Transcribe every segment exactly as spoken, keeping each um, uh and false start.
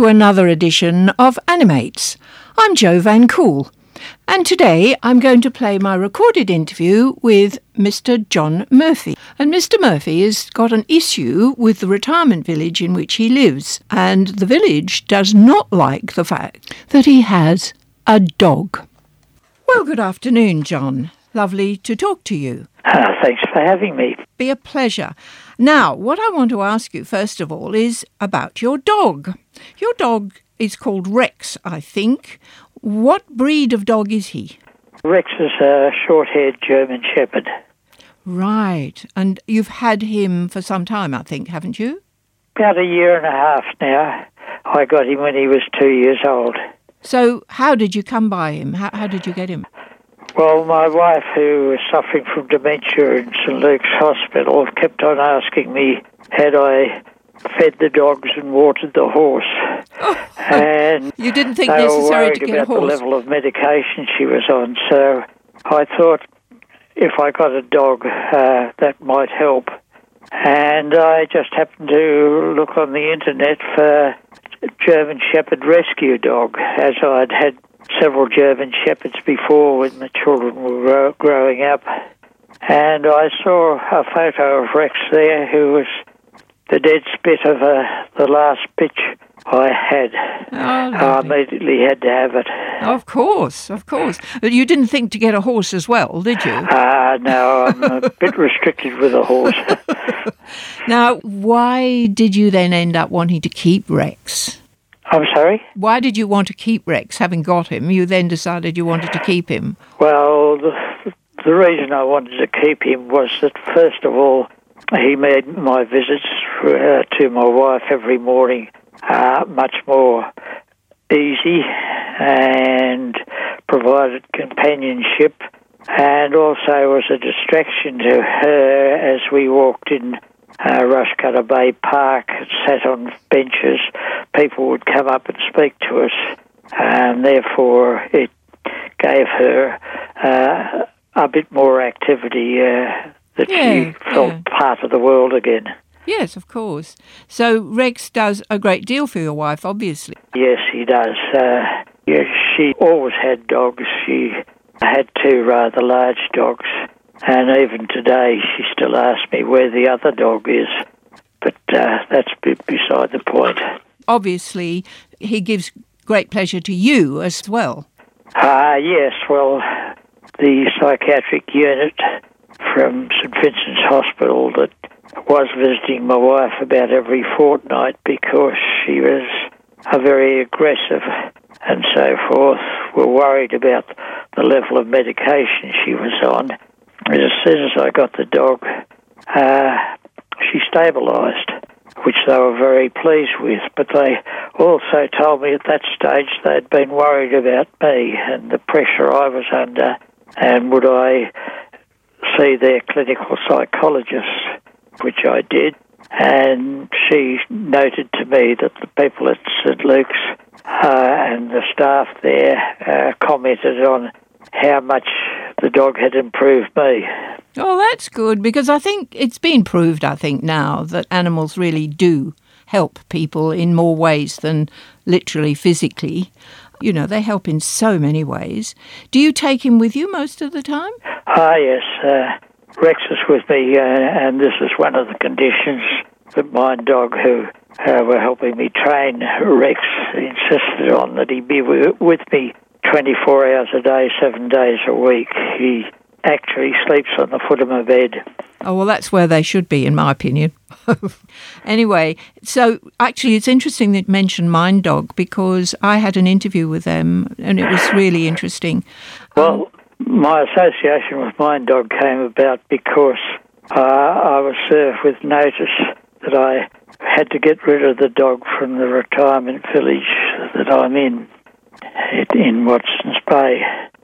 to another edition of Animates. I'm Jo Van Cool, and today I'm going to play my recorded interview with Mister John Murphy. And Mister Murphy has got an issue with the retirement village in which he lives, and the village does not like the fact that he has a dog. Well, good afternoon, John. Lovely to talk to you. Uh, thanks for having me. Be a pleasure. Now, what I want to ask you, first of all, is about your dog. Your dog is called Rex, I think. What breed of dog is he? Rex is a short-haired German Shepherd. Right. And you've had him for some time, I think, haven't you? About a year and a half now. I got him when he was two years old. So how did you come by him? How, how did you get him? Well, my wife, who was suffering from dementia in St Luke's Hospital, kept on asking me had I fed the dogs and watered the horse. Oh, and you didn't think they necessary were worried to get a about the horse? level of medication she was on. So I thought if I got a dog, uh, that might help. And I just happened to look on the internet for German Shepherd rescue dog, as I'd had several German Shepherds before when the children were grow- growing up. And I saw a photo of Rex there, who was the dead spit of uh, the last bitch I had. Oh, I immediately had to have it. Of course, of course. But you didn't think to get a horse as well, did you? Ah, uh, no, I'm a bit restricted with a horse. Now, why did you then end up wanting to keep Rex? I'm sorry? Why did you want to keep Rex? Having got him, you then decided you wanted to keep him. Well, the, the reason I wanted to keep him was that, first of all, he made my visits uh, to my wife every morning uh, much more easy and provided companionship, and also was a distraction to her as we walked in Uh, Rushcutter Bay Park, sat on benches. People would come up and speak to us, and therefore it gave her uh, a bit more activity uh, that Yeah, she felt yeah. part of the world again. Yes, of course. So Rex does a great deal for your wife, obviously. Yes, he does. Uh, yeah, she always had dogs. She had two rather large dogs. And even today, she still asks me where the other dog is. But uh, that's b- beside the point. Obviously, he gives great pleasure to you as well. Ah, uh, yes. Well, the psychiatric unit from St Vincent's Hospital that was visiting my wife about every fortnight because she was a very aggressive and so forth, were worried about the level of medication she was on. As soon as I got the dog, uh, she stabilised, which they were very pleased with. But they also told me at that stage they'd been worried about me and the pressure I was under, and would I see their clinical psychologist, which I did. And she noted to me that the people at St Luke's uh, and the staff there uh, commented on how much the dog had improved me. Oh, that's good, because I think it's been proved, I think, now that animals really do help people in more ways than literally physically. You know, they help in so many ways. Do you take him with you most of the time? Ah, yes. Uh, Rex is with me, uh, and this is one of the conditions that my dog, who uh, were helping me train Rex, insisted on, that he be w- with me twenty-four hours a day, seven days a week. He actually sleeps on the foot of my bed. Oh, well, that's where they should be, in my opinion. Anyway, so actually it's interesting that you mentioned Mind Dog, because I had an interview with them and it was really interesting. Well, um, my association with Mind Dog came about because uh, I was served with notice that I had to get rid of the dog from the retirement village that I'm in. in Watson's Bay.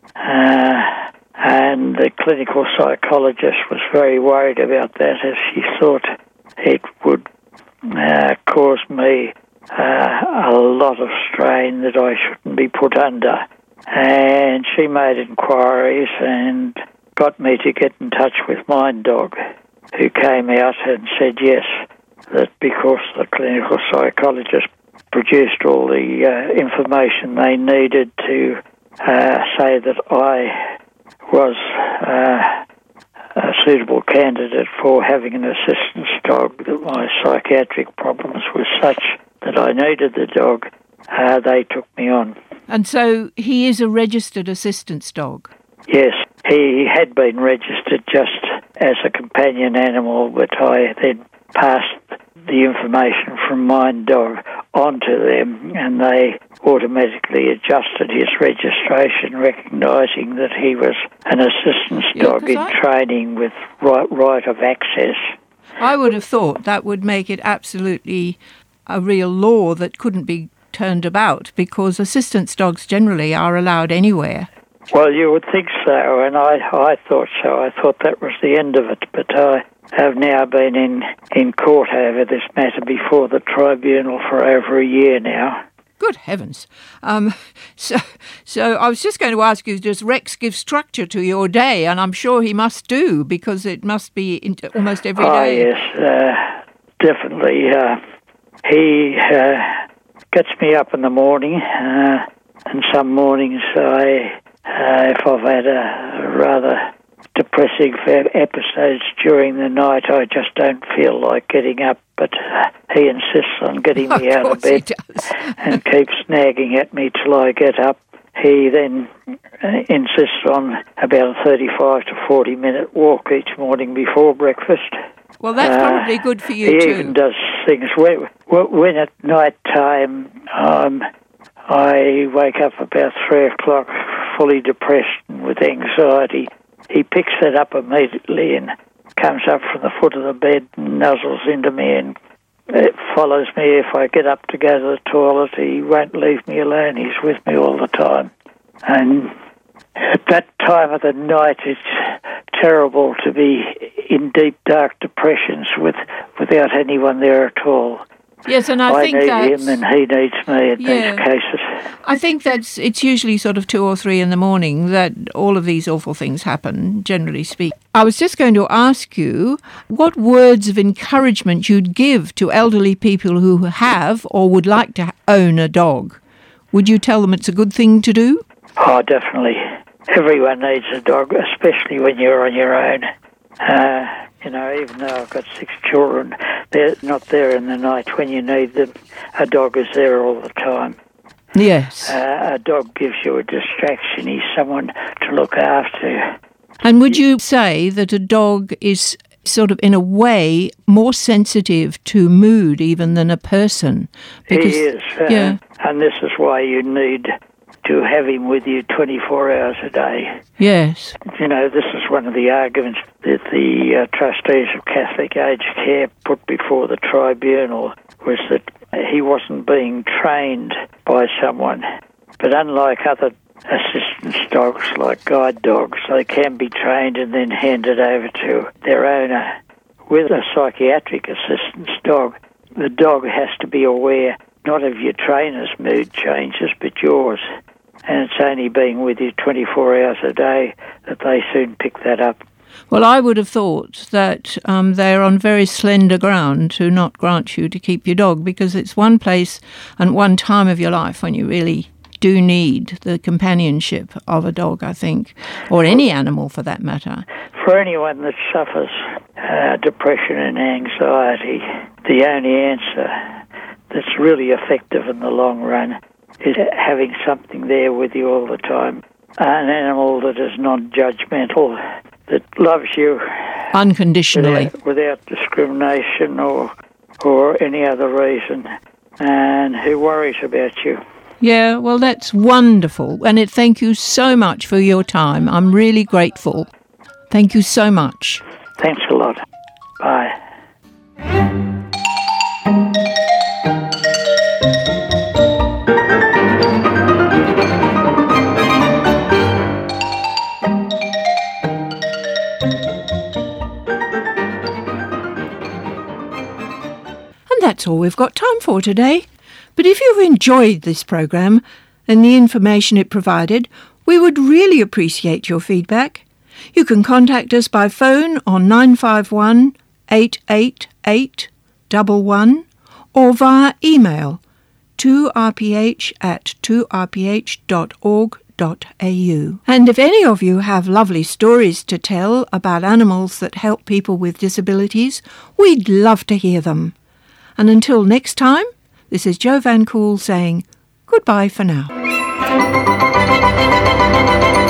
Uh, and the clinical psychologist was very worried about that, as she thought it would uh, cause me uh, a lot of strain that I shouldn't be put under. And she made inquiries and got me to get in touch with Mind Dog, who came out and said yes, that because the clinical psychologist produced all the uh, information they needed to uh, say that I was uh, a suitable candidate for having an assistance dog, that my psychiatric problems were such that I needed the dog. Uh, they took me on. And so he is a registered assistance dog? Yes, he had been registered just as a companion animal, but I then passed the information from my dog onto them, and they automatically adjusted his registration, recognising that he was an assistance Yeah, dog 'cause in I- training with right, right of access. I would have thought that would make it absolutely a real law that couldn't be turned about, because assistance dogs generally are allowed anywhere. Well, you would think so, and I, I thought so. I thought that was the end of it, but I have now been in, in court over this matter before the tribunal for over a year now. Good heavens. Um, so, so I was just going to ask you, does Rex give structure to your day? And I'm sure he must do, because it must be in, almost every Oh, day. yes, uh, definitely. Uh, he uh, gets me up in the morning, uh, and some mornings I, uh, if I've had a rather depressing episodes during the night, I just don't feel like getting up, but uh, he insists on getting me Of out of course he bed does. and keeps nagging at me till I get up. He then uh, insists on about a thirty-five to forty minute walk each morning before breakfast. Well, that's Uh, probably good for you he too. even does things when, when at night time um, I wake up about three o'clock fully depressed and with anxiety. He picks that up immediately and comes up from the foot of the bed and nuzzles into me and it follows me. If I get up to go to the toilet, he won't leave me alone. He's with me all the time. And at that time of the night, it's terrible to be in deep, dark depressions with without anyone there at all. Yes, and I, I think need that's, him and he needs me in Yeah. these cases. I think that's, it's usually sort of two or three in the morning that all of these awful things happen, generally speaking. I was just going to ask you what words of encouragement you'd give to elderly people who have or would like to own a dog. Would you tell them it's a good thing to do? Oh, definitely. Everyone needs a dog, especially when you're on your own. Uh, you know, even though I've got six children, they're not there in the night when you need them. A dog is there all the time. Yes. Uh, a dog gives you a distraction. He's someone to look after. And would you say that a dog is sort of, in a way, more sensitive to mood even than a person? Because, he is. Uh, yeah. And this is why you need to have him with you twenty-four hours a day. Yes. You know, this is one of the arguments that the uh, trustees of Catholic Aged Care put before the tribunal, was that he wasn't being trained by someone. But unlike other assistance dogs, like guide dogs, they can be trained and then handed over to their owner. With a psychiatric assistance dog, the dog has to be aware not of your trainer's mood changes, but yours. And it's only being with you twenty-four hours a day that they soon pick that up. Well, I would have thought that um, they're on very slender ground to not grant you to keep your dog, because it's one place and one time of your life when you really do need the companionship of a dog, I think, or any animal for that matter. For anyone that suffers uh, depression and anxiety, the only answer that's really effective in the long run is having something there with you all the time. An animal that is non-judgmental, that loves you Unconditionally. without, without discrimination or or any other reason, and who worries about you. Yeah, well, that's wonderful. And it, thank you so much for your time. I'm really grateful. Thank you so much. Thanks a lot. Bye. And that's all we've got time for today. But if you've enjoyed this programme and the information it provided, we would really appreciate your feedback. You can contact us by phone on nine five one, eight eight eight, one one or via email two r p h at two r p h dot org dot a u. And if any of you have lovely stories to tell about animals that help people with disabilities, we'd love to hear them. And until next time, this is Jo Van Cool saying goodbye for now.